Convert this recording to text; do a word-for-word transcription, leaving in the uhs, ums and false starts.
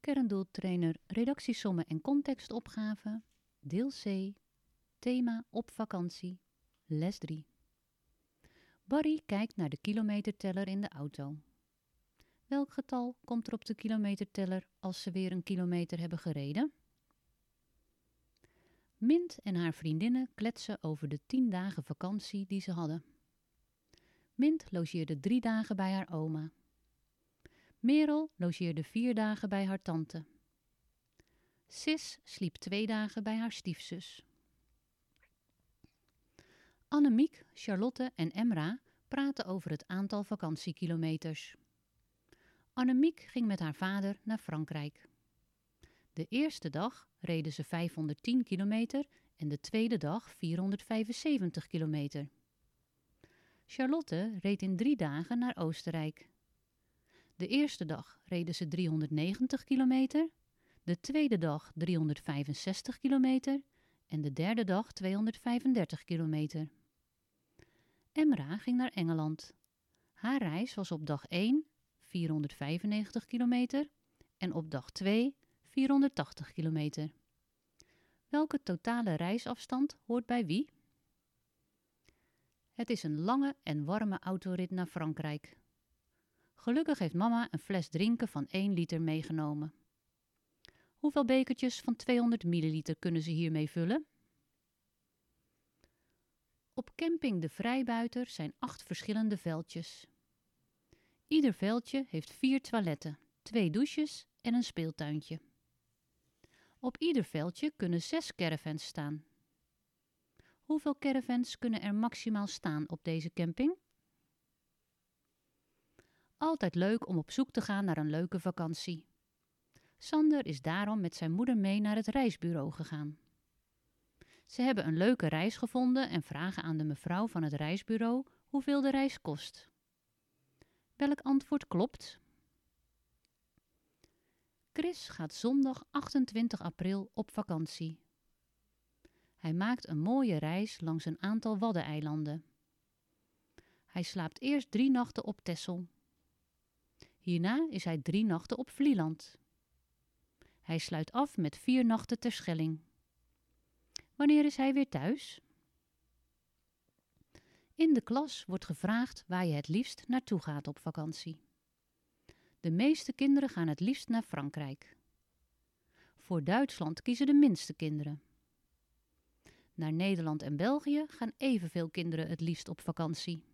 Kerndoeltrainer redactiesommen en contextopgave, deel C, thema op vakantie, les drie. Barry kijkt naar de kilometerteller in de auto. Welk getal komt er op de kilometerteller als ze weer een kilometer hebben gereden? Mint en haar vriendinnen kletsen over de tien dagen vakantie die ze hadden. Mint logeerde drie dagen bij haar oma. Merel logeerde vier dagen bij haar tante. Sis sliep twee dagen bij haar stiefzus. Annemiek, Charlotte en Emra praten over het aantal vakantiekilometers. Annemiek ging met haar vader naar Frankrijk. De eerste dag reden ze vijfhonderdtien kilometer en de tweede dag vierhonderdvijfenzeventig kilometer. Charlotte reed in drie dagen naar Oostenrijk. De eerste dag reden ze driehonderdnegentig kilometer, de tweede dag driehonderdvijfenzestig kilometer en de derde dag tweehonderdvijfendertig kilometer. Emra ging naar Engeland. Haar reis was op dag één vierhonderdvijfennegentig kilometer en op dag twee vierhonderdtachtig kilometer. Welke totale reisafstand hoort bij wie? Het is een lange en warme autorit naar Frankrijk. Gelukkig heeft mama een fles drinken van één liter meegenomen. Hoeveel bekertjes van tweehonderd milliliter kunnen ze hiermee vullen? Op camping De Vrijbuiter zijn acht verschillende veldjes. Ieder veldje heeft vier toiletten, twee douches en een speeltuintje. Op ieder veldje kunnen zes caravans staan. Hoeveel caravans kunnen er maximaal staan op deze camping? Altijd leuk om op zoek te gaan naar een leuke vakantie. Sander is daarom met zijn moeder mee naar het reisbureau gegaan. Ze hebben een leuke reis gevonden en vragen aan de mevrouw van het reisbureau hoeveel de reis kost. Welk antwoord klopt? Chris gaat zondag achtentwintig april op vakantie. Hij maakt een mooie reis langs een aantal Waddeneilanden. Hij slaapt eerst drie nachten op Texel. Hierna is hij drie nachten op Vlieland. Hij sluit af met vier nachten Terschelling. Wanneer is hij weer thuis? In de klas wordt gevraagd waar je het liefst naartoe gaat op vakantie. De meeste kinderen gaan het liefst naar Frankrijk. Voor Duitsland kiezen de minste kinderen. Naar Nederland en België gaan evenveel kinderen het liefst op vakantie.